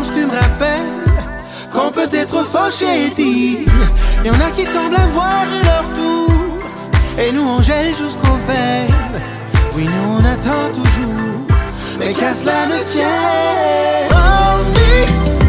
silence, tu me rappelles qu'on peut être fauché et digne. Y'en a qui semblent avoir eu leur tour, et nous on gèle jusqu'au verbe. Oui, nous on attend toujours, mais qu'à cela ne tienne.